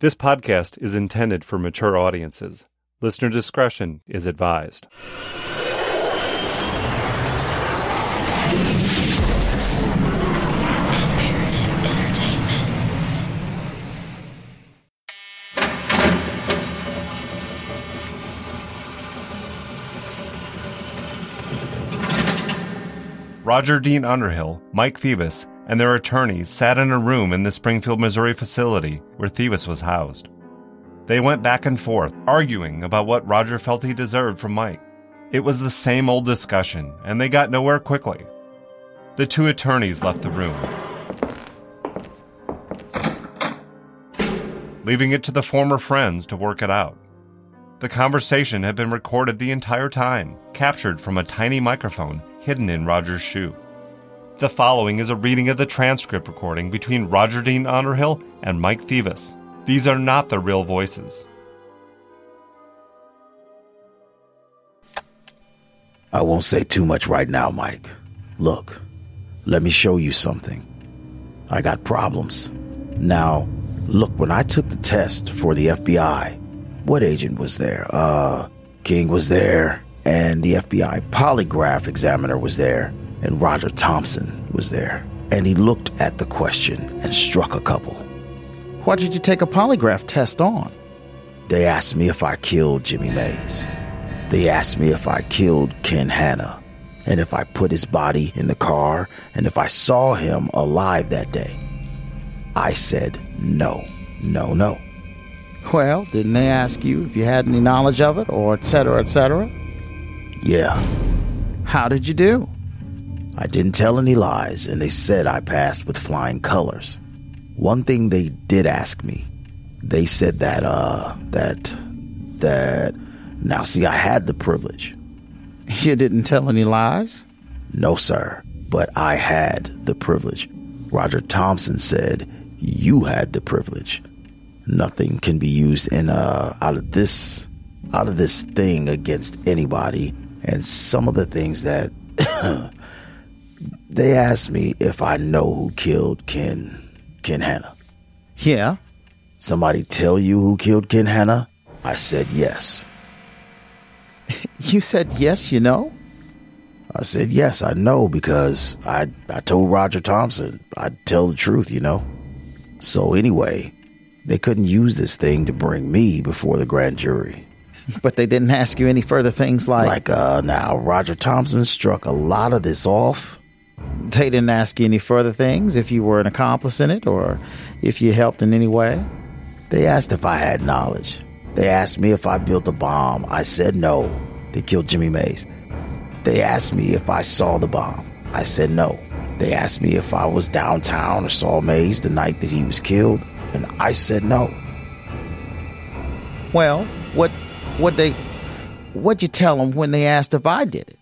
This podcast is intended for mature audiences. Listener discretion is advised. Roger Dean Underhill, Mike Thiebaus, and their attorneys sat in a room in the Springfield, Missouri facility where Thiebaus was housed. They went back and forth, arguing about what Roger felt he deserved from Mike. It was the same old discussion, and they got nowhere quickly. The two attorneys left the room, leaving it to the former friends to work it out. The conversation had been recorded the entire time, captured from a tiny microphone hidden in Roger's shoe. The following is a reading of the transcript recording between Roger Dean Underhill and Mike Thiebaus. These are not the real voices. I won't say too much right now, Mike. Look, let me show you something. I got problems. Now, look, when I took the test for the FBI, what agent was there? King was there, and the FBI polygraph examiner was there, and Roger Thompson was there. And he looked at the question and struck a couple. What did you take a polygraph test on? They asked me if I killed Jimmy Mays. They asked me if I killed Ken Hanna, and if I put his body in the car, and if I saw him alive that day. I said no, no, no. Well, didn't they ask you if you had any knowledge of it, or et cetera, et cetera? Yeah. How did you do? I didn't tell any lies, and they said I passed with flying colors. One thing they did ask me, they said that, now see, I had the privilege. You didn't tell any lies? No, sir, but I had the privilege. Roger Thompson said you had the privilege. Nothing can be used out of this thing against anybody. And some of the things that they asked me if I know who killed Ken Hanna. Yeah. Somebody tell you who killed Ken Hanna? I said yes. You said yes, you know? I said yes, I know, because I told Roger Thompson I'd tell the truth, you know. So anyway, they couldn't use this thing to bring me before the grand jury. But they didn't ask you any further things like... Now, Roger Thompson struck a lot of this off. They didn't ask you any further things, if you were an accomplice in it, or if you helped in any way? They asked if I had knowledge. They asked me if I built a bomb. I said no. They killed Jimmy Mays. They asked me if I saw the bomb. I said no. They asked me if I was downtown or saw Mays the night that he was killed, and I said no. Well, what'd you tell them when they asked if I did it?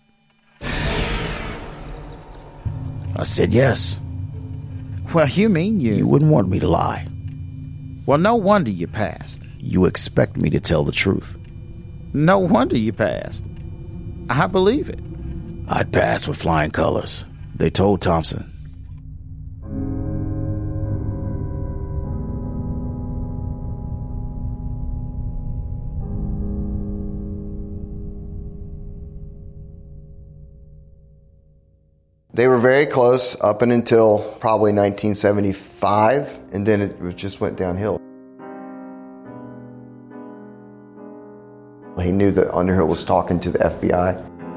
I said yes. Well, you mean you... You wouldn't want me to lie. Well, no wonder you passed. You expect me to tell the truth. No wonder you passed. I believe it. I'd passed with flying colors. They told Thompson. They were very close up and until probably 1975, and then it just went downhill. He knew that Underhill was talking to the FBI.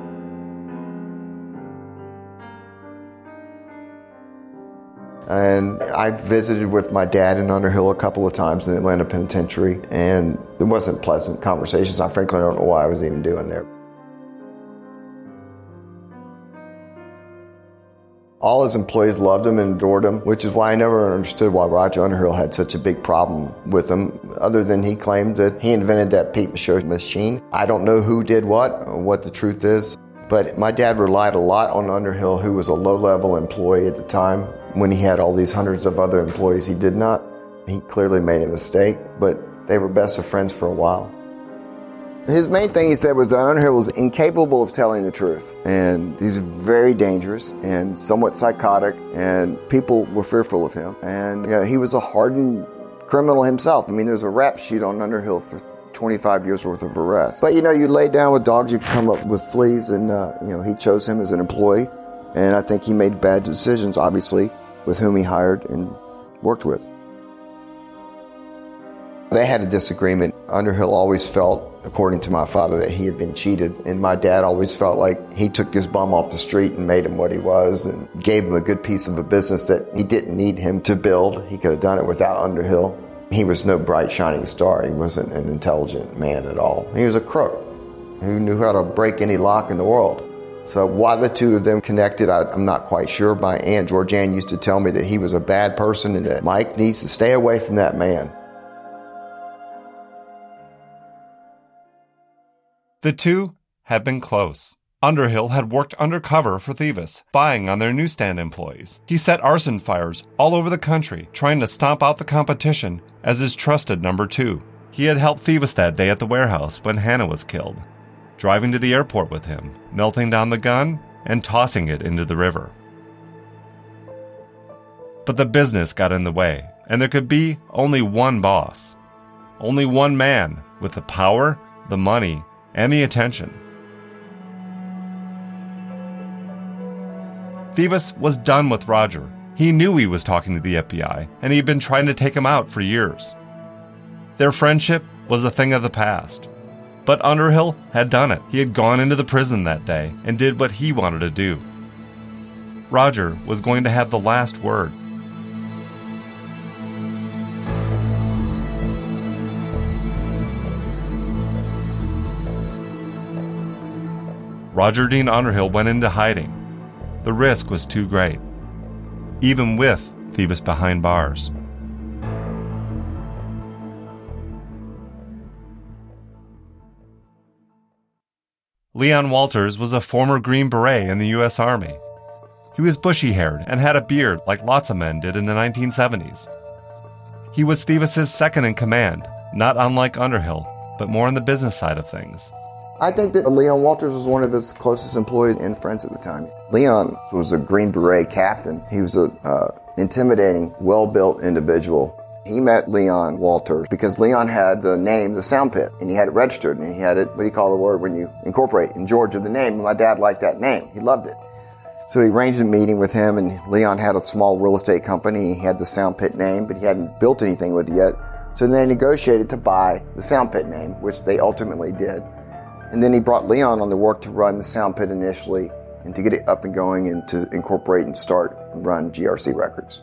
And I visited with my dad in Underhill a couple of times in the Atlanta Penitentiary, and it wasn't pleasant conversations. I frankly don't know why I was even doing there. All his employees loved him and adored him, which is why I never understood why Roger Underhill had such a big problem with him, other than he claimed that he invented that Pete Michaud machine. I don't know who did what, or what the truth is, but my dad relied a lot on Underhill, who was a low-level employee at the time. When he had all these hundreds of other employees, he did not. He clearly made a mistake, but they were best of friends for a while. His main thing he said was that Underhill was incapable of telling the truth, and he's very dangerous and somewhat psychotic, and people were fearful of him. And he was a hardened criminal himself. I mean, there's a rap sheet on Underhill for 25 years worth of arrests. But, you lay down with dogs, you come up with fleas, and, he chose him as an employee. And I think he made bad decisions, obviously, with whom he hired and worked with. They had a disagreement. Underhill always felt, according to my father, that he had been cheated. And my dad always felt like he took his bum off the street and made him what he was and gave him a good piece of a business that he didn't need him to build. He could have done it without Underhill. He was no bright, shining star. He wasn't an intelligent man at all. He was a crook who knew how to break any lock in the world. So why the two of them connected, I'm not quite sure. My Aunt Georgianne used to tell me that he was a bad person and that Mike needs to stay away from that man. The two had been close. Underhill had worked undercover for Thieves, spying on their newsstand employees. He set arson fires all over the country, trying to stomp out the competition as his trusted number two. He had helped Thieves that day at the warehouse when Hannah was killed, driving to the airport with him, melting down the gun, and tossing it into the river. But the business got in the way, and there could be only one boss. Only one man with the power, the money, and the attention. Thieves was done with Roger. He knew he was talking to the FBI, and he had been trying to take him out for years. Their friendship was a thing of the past. But Underhill had done it. He had gone into the prison that day and did what he wanted to do. Roger was going to have the last word. Roger Dean Underhill went into hiding. The risk was too great, even with Thieves behind bars. Leon Walters was a former Green Beret in the U.S. Army. He was bushy-haired and had a beard like lots of men did in the 1970s. He was Thieves' second-in-command, not unlike Underhill, but more on the business side of things. I think that Leon Walters was one of his closest employees and friends at the time. Leon was a Green Beret captain. He was an intimidating, well-built individual. He met Leon Walters because Leon had the name, the Sound Pit, and he had it registered, and he had it, what do you call the word when you incorporate in Georgia, the name, and my dad liked that name. He loved it. So he arranged a meeting with him, and Leon had a small real estate company. He had the Sound Pit name, but he hadn't built anything with it yet. So they negotiated to buy the Sound Pit name, which they ultimately did. And then he brought Leon on to work to run the Sound Pit initially and to get it up and going and to incorporate and start and run GRC Records.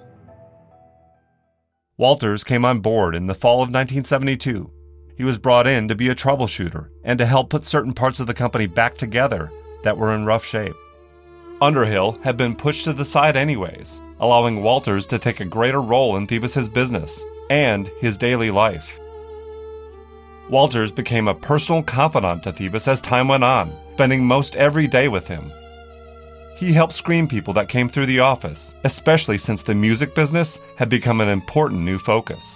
Walters came on board in the fall of 1972. He was brought in to be a troubleshooter and to help put certain parts of the company back together that were in rough shape. Underhill had been pushed to the side anyways, allowing Walters to take a greater role in Thieves' business and his daily life. Walters became a personal confidant to Thieves as time went on, spending most every day with him. He helped screen people that came through the office, especially since the music business had become an important new focus.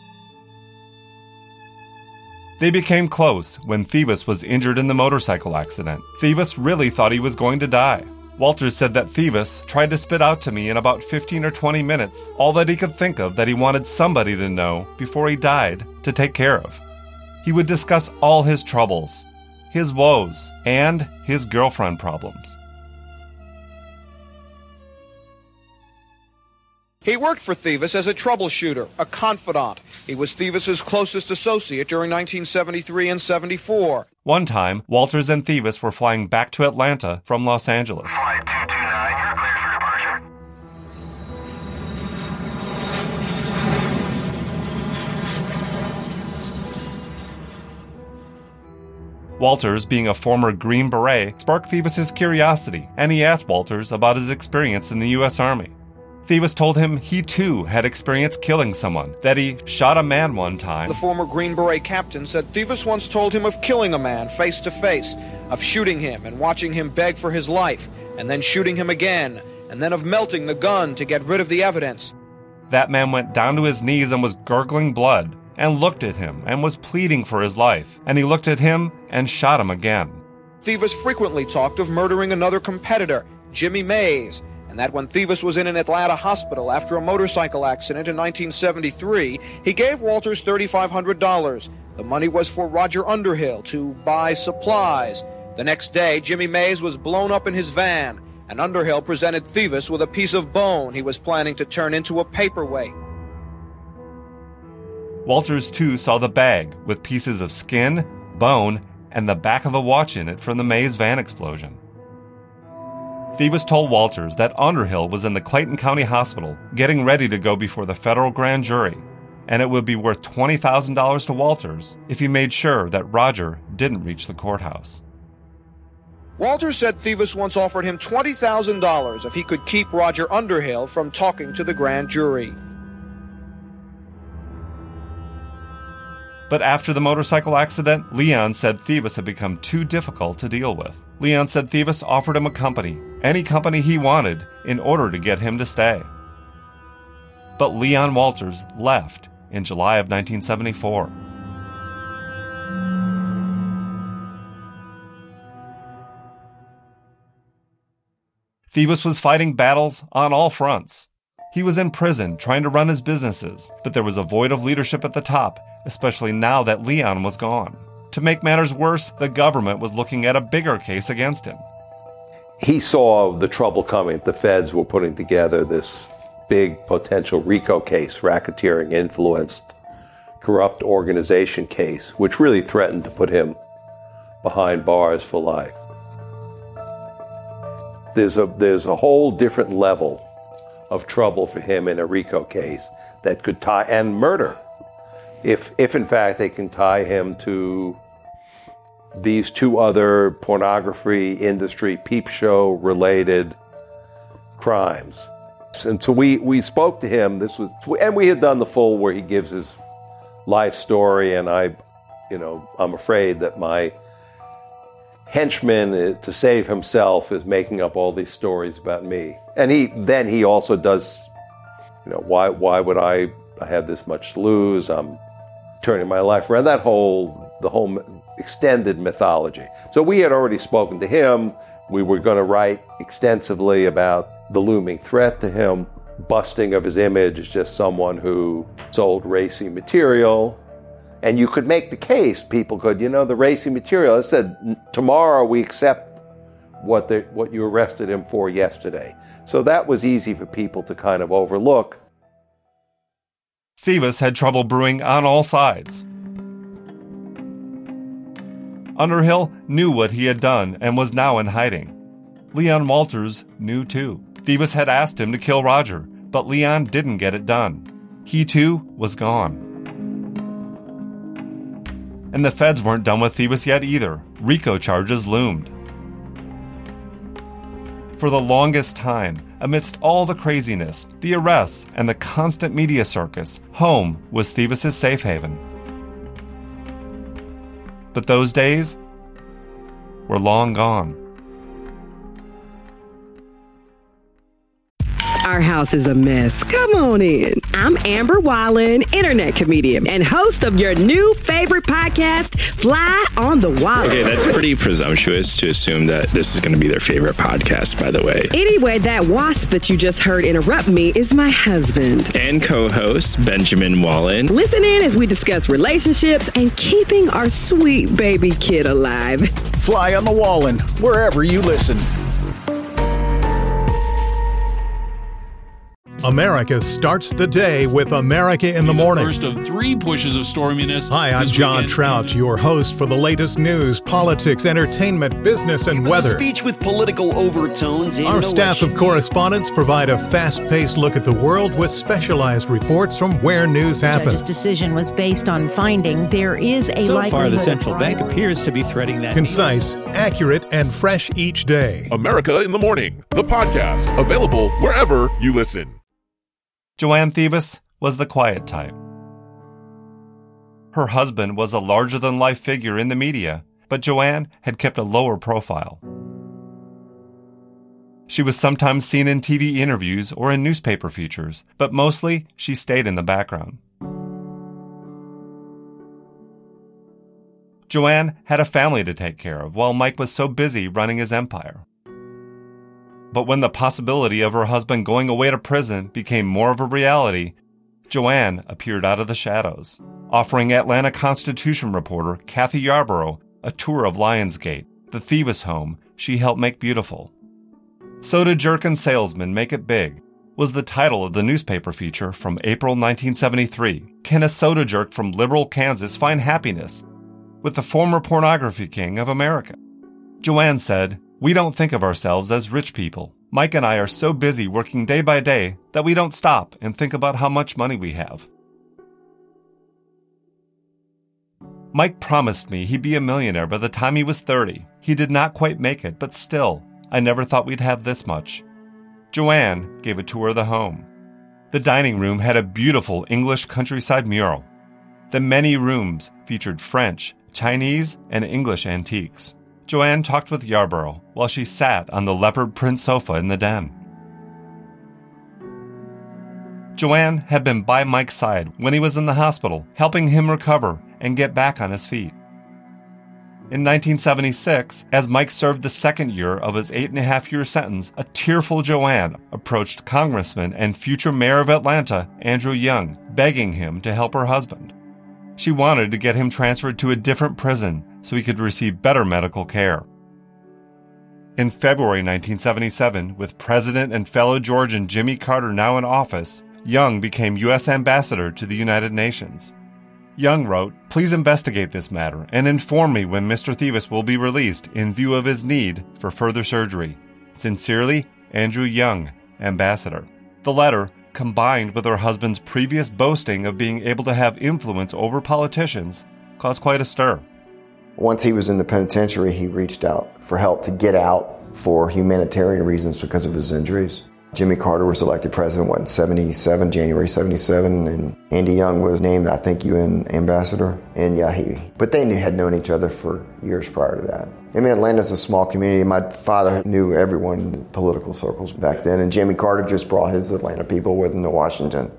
They became close when Thieves was injured in the motorcycle accident. Thieves really thought he was going to die. Walters said that Thieves tried to spit out to me in about 15 or 20 minutes all that he could think of that he wanted somebody to know before he died to take care of. He would discuss all his troubles, his woes, and his girlfriend problems. He worked for Thieves as a troubleshooter, a confidant. He was Thieves' closest associate during 1973 and 74. One time, Walters and Thieves were flying back to Atlanta from Los Angeles. Flight 229, you're clear for departure. Walters, being a former Green Beret, sparked Thieves' curiosity, and he asked Walters about his experience in the U.S. Army. Thieves told him he too had experience killing someone, that he shot a man one time. The former Green Beret captain said Thieves once told him of killing a man face to face, of shooting him and watching him beg for his life, and then shooting him again, and then of melting the gun to get rid of the evidence. That man went down to his knees and was gurgling blood, and looked at him and was pleading for his life, and he looked at him and shot him again. Thieves frequently talked of murdering another competitor, Jimmy Mays, and that when Thieves was in an Atlanta hospital after a motorcycle accident in 1973, he gave Walters $3,500. The money was for Roger Underhill to buy supplies. The next day, Jimmy Mays was blown up in his van, and Underhill presented Thieves with a piece of bone he was planning to turn into a paperweight. Walters, too, saw the bag with pieces of skin, bone, and the back of a watch in it from the Mays van explosion. Thieves told Walters that Underhill was in the Clayton County Hospital getting ready to go before the federal grand jury, and it would be worth $20,000 to Walters if he made sure that Roger didn't reach the courthouse. Walters said Thieves once offered him $20,000 if he could keep Roger Underhill from talking to the grand jury. But after the motorcycle accident, Leon said Thieves had become too difficult to deal with. Leon said Thieves offered him a company, any company he wanted, in order to get him to stay. But Leon Walters left in July of 1974. Thieves was fighting battles on all fronts. He was in prison trying to run his businesses, but there was a void of leadership at the top, especially now that Leon was gone. To make matters worse, the government was looking at a bigger case against him. He saw the trouble coming. The feds were putting together this big potential RICO case, racketeering influenced, corrupt organization case, which really threatened to put him behind bars for life. There's a whole different level of trouble for him in a RICO case that could tie, and murder, if in fact they can tie him to these two other pornography industry peep show related crimes. And so we spoke to him. And we had done the full where he gives his life story, and I'm afraid that my henchman, to save himself, is making up all these stories about me. And he also does, why would I have this much to lose? I'm turning my life around. The whole extended mythology. So we had already spoken to him. We were going to write extensively about the looming threat to him, busting of his image as just someone who sold racy material. And you could make the case, people could, the racy material. I said, tomorrow we accept what you arrested him for yesterday. So that was easy for people to kind of overlook. Thieves had trouble brewing on all sides. Underhill knew what he had done and was now in hiding. Leon Walters knew too. Thieves had asked him to kill Roger, but Leon didn't get it done. He too was gone. And the feds weren't done with Thieves yet either. RICO charges loomed. For the longest time, amidst all the craziness, the arrests, and the constant media circus, home was Thieves' safe haven. But those days were long gone. Our house is a mess. Come on in. I'm Amber Wallen, internet comedian and host of your new favorite podcast, Fly on the Wall. Okay, that's pretty presumptuous to assume that this is going to be their favorite podcast, by the way. Anyway, that wasp that you just heard interrupt me is my husband. And co-host, Benjamin Wallen. Listen in as we discuss relationships and keeping our sweet baby kid alive. Fly on the Wallen, wherever you listen. America starts the day with America in the Morning. First of 3 pushes of storminess. Hi, I'm John Trout, your host for the latest news, politics, entertainment, business, and weather. A speech with political overtones. Our staff of correspondents provide a fast-paced look at the world with specialized reports from where news happens. The judge's decision was based on finding there is a likelihood. So far, the central bank appears to be threading that. Concise, accurate, and fresh each day. America in the Morning, the podcast, available wherever you listen. Joanne Thieves was the quiet type. Her husband was a larger-than-life figure in the media, but Joanne had kept a lower profile. She was sometimes seen in TV interviews or in newspaper features, but mostly she stayed in the background. Joanne had a family to take care of while Mike was so busy running his empire. But when the possibility of her husband going away to prison became more of a reality, Joanne appeared out of the shadows, offering Atlanta Constitution reporter Kathy Yarborough a tour of Lionsgate, the Thieves' home she helped make beautiful. Soda Jerk and Salesman Make It Big was the title of the newspaper feature from April 1973. Can a soda jerk from liberal Kansas find happiness with the former pornography king of America? Joanne said, "We don't think of ourselves as rich people. Mike and I are so busy working day by day that we don't stop and think about how much money we have." Mike promised me he'd be a millionaire by the time he was 30. He did not quite make it, but still, I never thought we'd have this much. Joanne gave a tour of the home. The dining room had a beautiful English countryside mural. The many rooms featured French, Chinese, and English antiques. Joanne talked with Yarborough while she sat on the leopard print sofa in the den. Joanne had been by Mike's side when he was in the hospital, helping him recover and get back on his feet. In 1976, as Mike served the second year of his 8.5-year sentence, a tearful Joanne approached Congressman and future mayor of Atlanta, Andrew Young, begging him to help her husband. She wanted to get him transferred to a different prison so he could receive better medical care. In February 1977, with President and fellow Georgian Jimmy Carter now in office, Young became U.S. Ambassador to the United Nations. Young wrote, "Please investigate this matter and inform me when Mr. Thieves will be released in view of his need for further surgery. Sincerely, Andrew Young, Ambassador." The letter, combined with her husband's previous boasting of being able to have influence over politicians, caused quite a stir. Once he was in the penitentiary, he reached out for help to get out for humanitarian reasons because of his injuries. Jimmy Carter was elected president, in 77, January 77, and Andy Young was named, I think, UN ambassador. And but they had known each other for years prior to that. I mean, Atlanta's a small community. My father knew everyone in the political circles back then, and Jimmy Carter just brought his Atlanta people with him to Washington.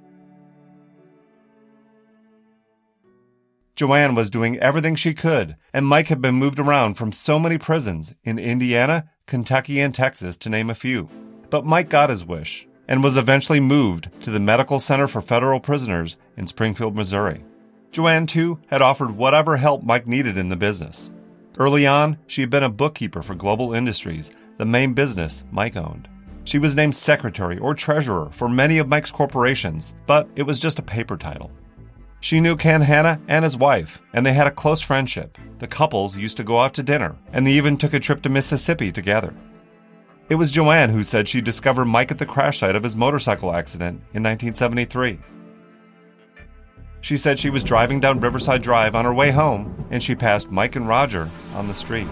Joanne was doing everything she could, and Mike had been moved around from so many prisons in Indiana, Kentucky, and Texas, to name a few. But Mike got his wish and was eventually moved to the Medical Center for Federal Prisoners in Springfield, Missouri. Joanne, too, had offered whatever help Mike needed in the business. Early on, she had been a bookkeeper for Global Industries, the main business Mike owned. She was named secretary or treasurer for many of Mike's corporations, but it was just a paper title. She knew Ken Hanna and his wife, and they had a close friendship. The couples used to go out to dinner, and they even took a trip to Mississippi together. It was Joanne who said she discovered Mike at the crash site of his motorcycle accident in 1973. She said she was driving down Riverside Drive on her way home, and she passed Mike and Roger on the street.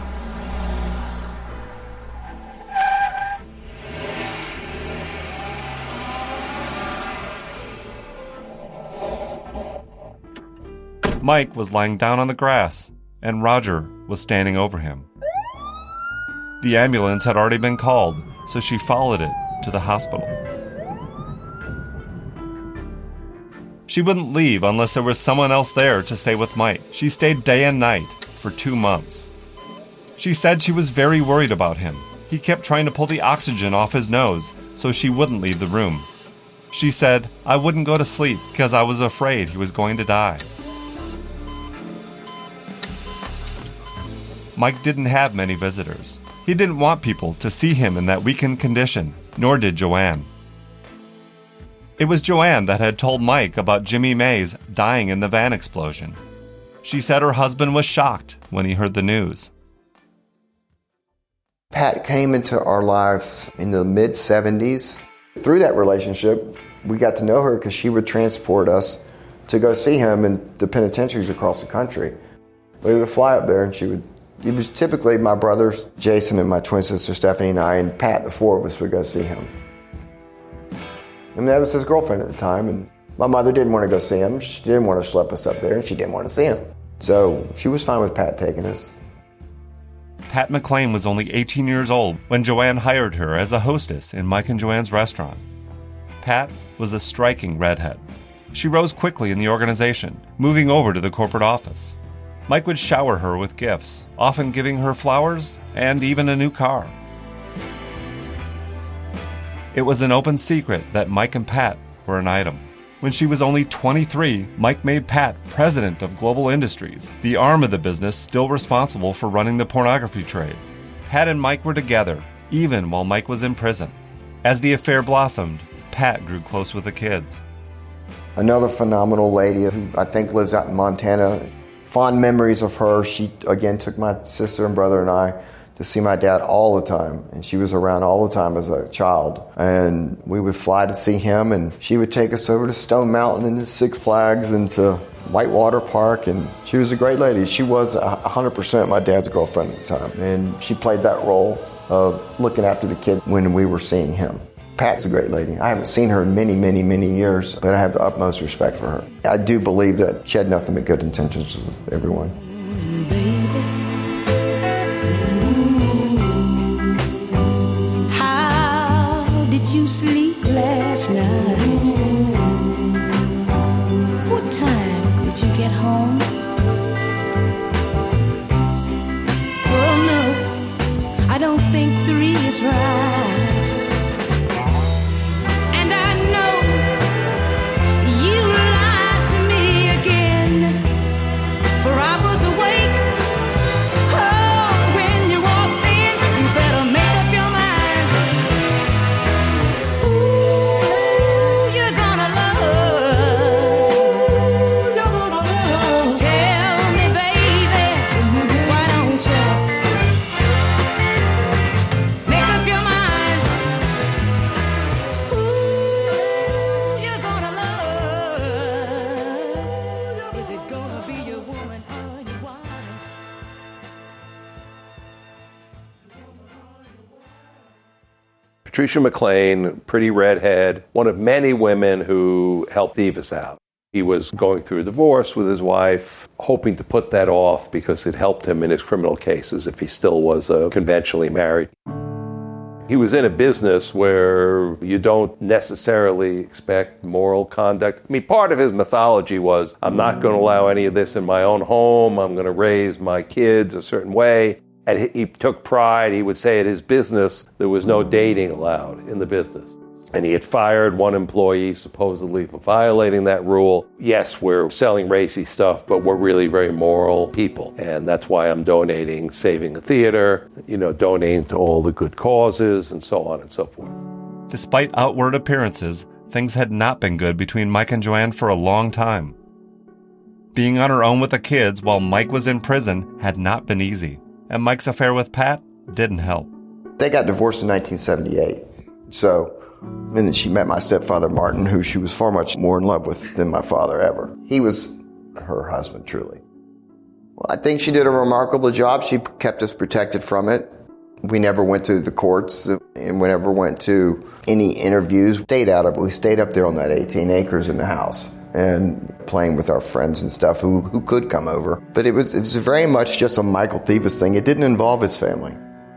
Mike was lying down on the grass, and Roger was standing over him. The ambulance had already been called, so she followed it to the hospital. She wouldn't leave unless there was someone else there to stay with Mike. She stayed day and night for 2 months. She said she was very worried about him. He kept trying to pull the oxygen off his nose, so she wouldn't leave the room. She said, "I wouldn't go to sleep because I was afraid he was going to die." Mike didn't have many visitors. He didn't want people to see him in that weakened condition, nor did Joanne. It was Joanne that had told Mike about Jimmy Mays dying in the van explosion. She said her husband was shocked when he heard the news. Pat came into our lives in the mid-70s. Through that relationship, we got to know her because she would transport us to go see him in the penitentiaries across the country. We would fly up there, and it was typically my brothers, Jason, and my twin sister, Stephanie, and I, and Pat, the four of us, would go see him. And that was his girlfriend at the time, and my mother didn't want to go see him. She didn't want to schlep us up there, and she didn't want to see him. So she was fine with Pat taking us. Pat McLean was only 18 years old when Joanne hired her as a hostess in Mike and Joanne's restaurant. Pat was a striking redhead. She rose quickly in the organization, moving over to the corporate office. Mike would shower her with gifts, often giving her flowers and even a new car. It was an open secret that Mike and Pat were an item. When she was only 23, Mike made Pat president of Global Industries, the arm of the business still responsible for running the pornography trade. Pat and Mike were together, even while Mike was in prison. As the affair blossomed, Pat grew close with the kids. Another phenomenal lady who I think lives out in Montana. Fond memories of her. She, again, took my sister and brother and I to see my dad all the time. And she was around all the time as a child. And we would fly to see him, and she would take us over to Stone Mountain and to Six Flags and to Whitewater Park. And she was a great lady. She was 100% my dad's girlfriend at the time. And she played that role of looking after the kid when we were seeing him. Pat's a great lady. I haven't seen her in many, many, many years, but I have the utmost respect for her. I do believe that she had nothing but good intentions with everyone. How did you sleep last night? What time did you get home? Well, no, I don't think 3 is right. Patricia McLean, pretty redhead, one of many women who helped Thievis out. He was going through a divorce with his wife, hoping to put that off because it helped him in his criminal cases if he still was conventionally married. He was in a business where you don't necessarily expect moral conduct. I mean, part of his mythology was, I'm not going to allow any of this in my own home. I'm going to raise my kids a certain way. And he took pride. He would say at his business, there was no dating allowed in the business. And he had fired one employee supposedly for violating that rule. Yes, we're selling racy stuff, but we're really very moral people. And that's why I'm donating, saving the theater, donating to all the good causes and so on and so forth. Despite outward appearances, things had not been good between Mike and Joanne for a long time. Being on her own with the kids while Mike was in prison had not been easy. And Mike's affair with Pat didn't help. They got divorced in 1978. And then she met my stepfather, Martin, who she was far much more in love with than my father ever. He was her husband, truly. Well, I think she did a remarkable job. She kept us protected from it. We never went to the courts, and we never went to any interviews. We stayed up there on that 18 acres in the house and playing with our friends and stuff who could come over. But it was very much just a Michael Thievis thing. It didn't involve his family.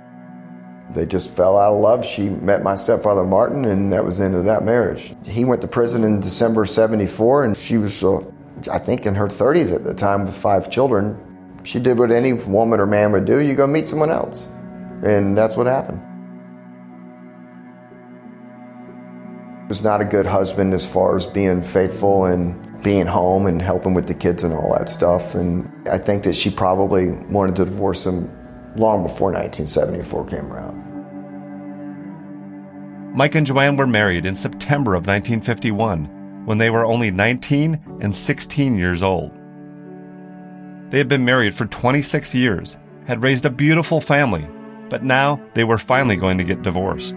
They just fell out of love. She met my stepfather, Martin, and that was the end of that marriage. He went to prison in December of 74, and she was, I think, in her 30s at the time with 5 children. She did what any woman or man would do. You go meet someone else. And that's what happened. He was not a good husband as far as being faithful and being home and helping with the kids and all that stuff. And I think that she probably wanted to divorce him long before 1974 came around. Mike and Joanne were married in September of 1951, when they were only 19 and 16 years old. They had been married for 26 years, had raised a beautiful family, but now they were finally going to get divorced.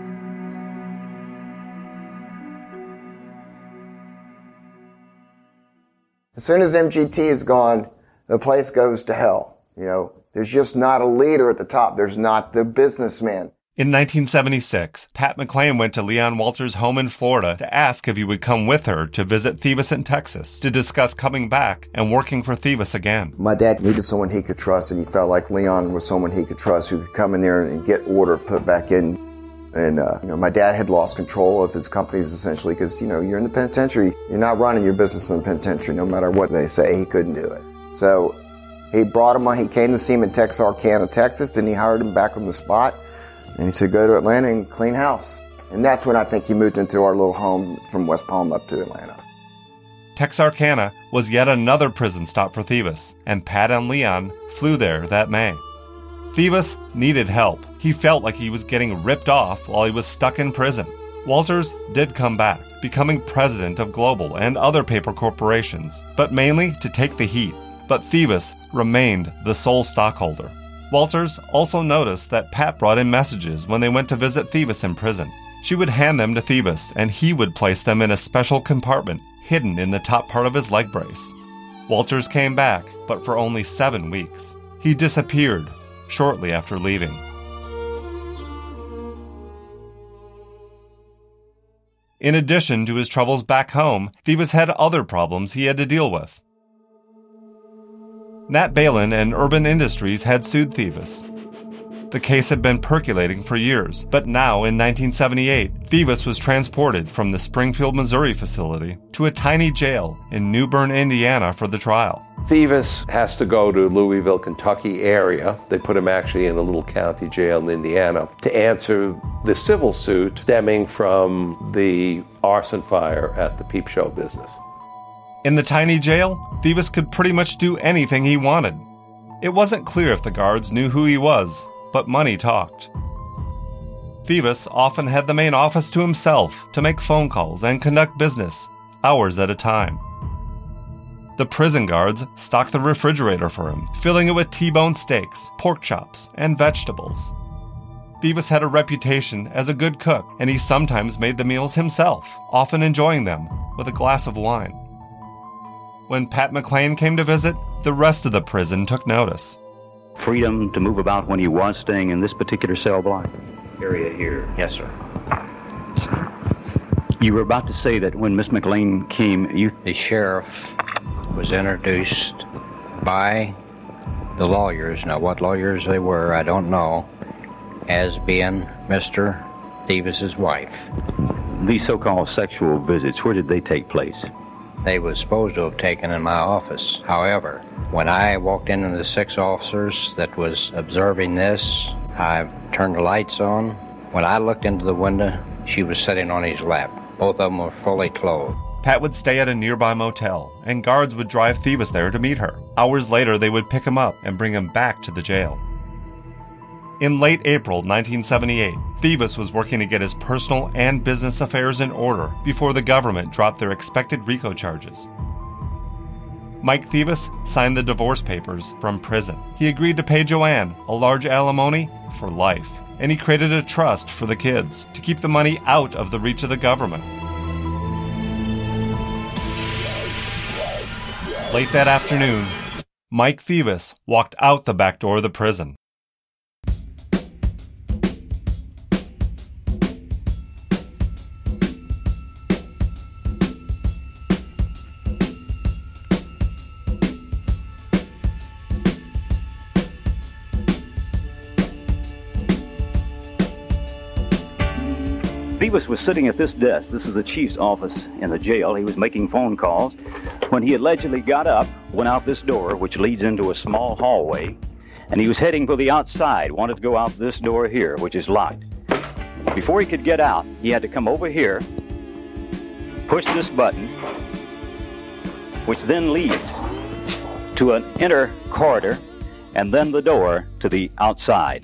As soon as MGT is gone, the place goes to hell. There's just not a leader at the top. There's not the businessman. In 1976, Pat McLean went to Leon Walters' home in Florida to ask if he would come with her to visit Thievis in Texas to discuss coming back and working for Thievis again. My dad needed someone he could trust, and he felt like Leon was someone he could trust who could come in there and get order put back in. And, my dad had lost control of his companies essentially because, you're in the penitentiary. You're not running your business in the penitentiary no matter what they say. He couldn't do it. So he brought him on. He came to see him in Texarkana, Texas, and he hired him back on the spot. And he said, go to Atlanta and clean house. And that's when I think he moved into our little home from West Palm up to Atlanta. Texarkana was yet another prison stop for Thieves, and Pat and Leon flew there that May. Thieves needed help. He felt like he was getting ripped off while he was stuck in prison. Walters did come back, becoming president of Global and other paper corporations, but mainly to take the heat. But Thieves remained the sole stockholder. Walters also noticed that Pat brought in messages when they went to visit Thieves in prison. She would hand them to Thieves, and he would place them in a special compartment hidden in the top part of his leg brace. Walters came back, but for only 7 weeks. He disappeared shortly after leaving. In addition to his troubles back home, Thieves had other problems he had to deal with. Nat Balin and Urban Industries had sued Thieves. The case had been percolating for years, but now in 1978, Thieves was transported from the Springfield, Missouri facility to a tiny jail in New Bern, Indiana for the trial. Thieves has to go to Louisville, Kentucky area. They put him actually in a little county jail in Indiana to answer the civil suit stemming from the arson fire at the Peep Show business. In the tiny jail, Thieves could pretty much do anything he wanted. It wasn't clear if the guards knew who he was, but money talked. Thieves often had the main office to himself to make phone calls and conduct business, hours at a time. The prison guards stocked the refrigerator for him, filling it with T-bone steaks, pork chops, and vegetables. Thieves had a reputation as a good cook, and he sometimes made the meals himself, often enjoying them with a glass of wine. When Pat McLean came to visit, the rest of the prison took notice. Freedom to move about when he was staying in this particular cell block? Area here. Yes, sir. You were about to say that when Miss McLean came, The sheriff was introduced by the lawyers, now what lawyers they were, I don't know, as being Mr. Thieves' wife. These so-called sexual visits, where did they take place? They was supposed to have taken in my office. However, when I walked into the 6 officers that was observing this, I turned the lights on. When I looked into the window, she was sitting on his lap. Both of them were fully clothed. Pat would stay at a nearby motel, and guards would drive Thieves there to meet her. Hours later, they would pick him up and bring him back to the jail. In late April 1978, Thieves was working to get his personal and business affairs in order before the government dropped their expected RICO charges. Mike Thieves signed the divorce papers from prison. He agreed to pay Joanne a large alimony for life, and he created a trust for the kids to keep the money out of the reach of the government. Late that afternoon, Mike Thieves walked out the back door of the prison. Thieves was sitting at this desk. This is the chief's office in the jail. He was making phone calls when he allegedly got up, went out this door, which leads into a small hallway, and he was heading for the outside, wanted to go out this door here, which is locked. Before he could get out, he had to come over here, push this button, which then leads to an inner corridor, and then the door to the outside.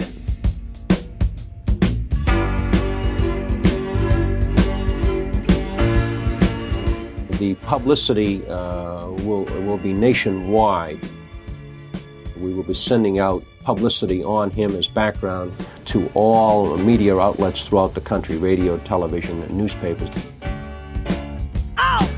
The publicity will be nationwide. We will be sending out publicity on him, his background, to all media outlets throughout the country, radio, television, and newspapers. All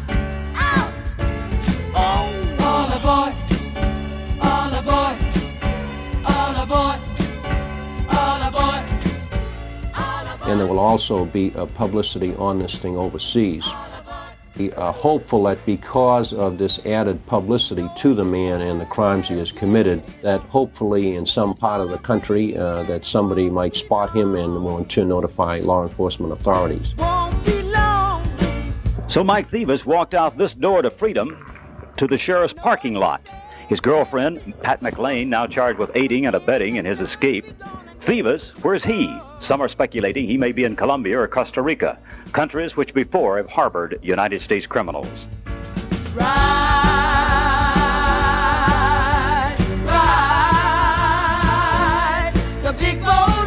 aboard, all aboard, all aboard, all aboard, all aboard. And there will also be publicity on this thing overseas. We are hopeful that because of this added publicity to the man and the crimes he has committed, that hopefully in some part of the country that somebody might spot him and want to notify law enforcement authorities. So Mike Thieves walked out this door to freedom to the sheriff's parking lot. His girlfriend, Pat McLean, now charged with aiding and abetting in his escape, Thieves, where's he? Some are speculating he may be in Colombia or Costa Rica, countries which before have harbored United States criminals. Ride, ride, the big boat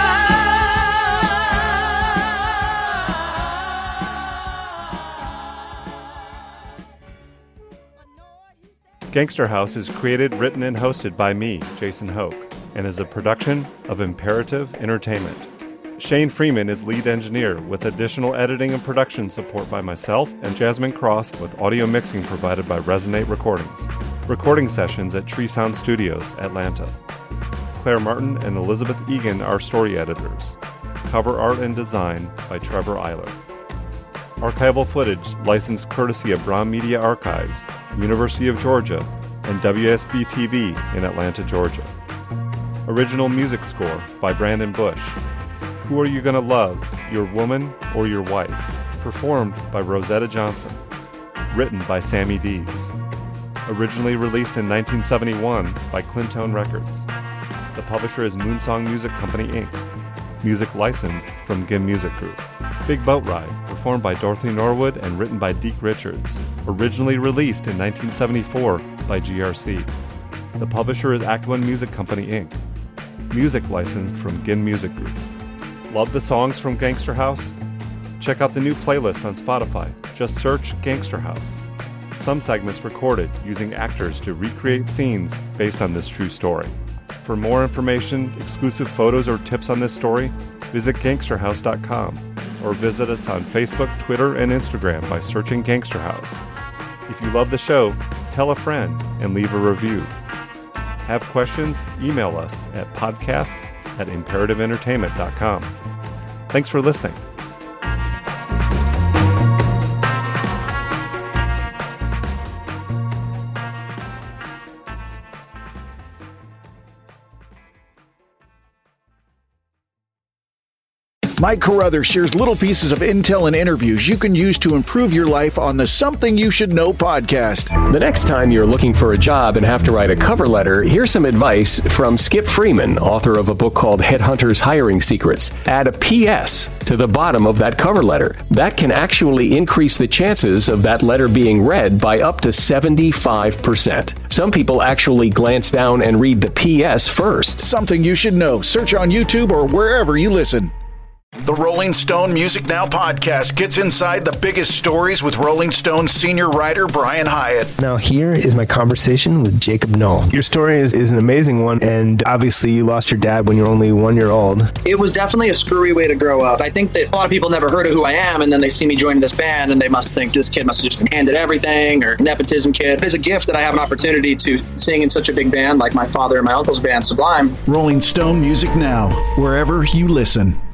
ride. Gangster House is created, written, and hosted by me, Jason Hoke, and is a production of Imperative Entertainment. Shane Freeman is lead engineer, with additional editing and production support by myself and Jasmine Cross, with audio mixing provided by Resonate Recordings. Recording sessions at Tree Sound Studios, Atlanta. Claire Martin and Elizabeth Egan are story editors. Cover art and design by Trevor Eiler. Archival footage licensed courtesy of Braun Media Archives, University of Georgia, and WSB-TV in Atlanta, Georgia. Original music score by Brandon Bush. Who Are You Gonna Love, Your Woman or Your Wife? Performed by Rosetta Johnson. Written by Sammy Dees. Originally released in 1971 by Clintone Records. The publisher is Moonsong Music Company, Inc. Music licensed from GIM Music Group. Big Boat Ride, performed by Dorothy Norwood and written by Deke Richards. Originally released in 1974 by GRC. The publisher is Act One Music Company, Inc. Music licensed from GIM Music Group. Love the songs from Gangster House? Check out the new playlist on Spotify. Just search Gangster House. Some segments recorded using actors to recreate scenes based on this true story. For more information, exclusive photos, or tips on this story, visit gangsterhouse.com or visit us on Facebook, Twitter, and Instagram by searching Gangster House. If you love the show, tell a friend and leave a review. Have questions? Email us at podcasts@imperativeentertainment.com. Thanks for listening. Mike Carruthers shares little pieces of intel and interviews you can use to improve your life on the Something You Should Know podcast. The next time you're looking for a job and have to write a cover letter, here's some advice from Skip Freeman, author of a book called Headhunters Hiring Secrets. Add a PS to the bottom of that cover letter. That can actually increase the chances of that letter being read by up to 75%. Some people actually glance down and read the PS first. Something You Should Know. Search on YouTube or wherever you listen. The Rolling Stone Music Now podcast gets inside the biggest stories with Rolling Stone senior writer Brian Hyatt. Now here is my conversation with Jacob Noll. Your story is an amazing one, and obviously you lost your dad when you were only 1 year old. It was definitely a screwy way to grow up. I think that a lot of people never heard of who I am, and then they see me joining this band, and they must think this kid must have just been handed everything, or nepotism kid. It's a gift that I have an opportunity to sing in such a big band like my father and my uncle's band, Sublime. Rolling Stone Music Now, wherever you listen.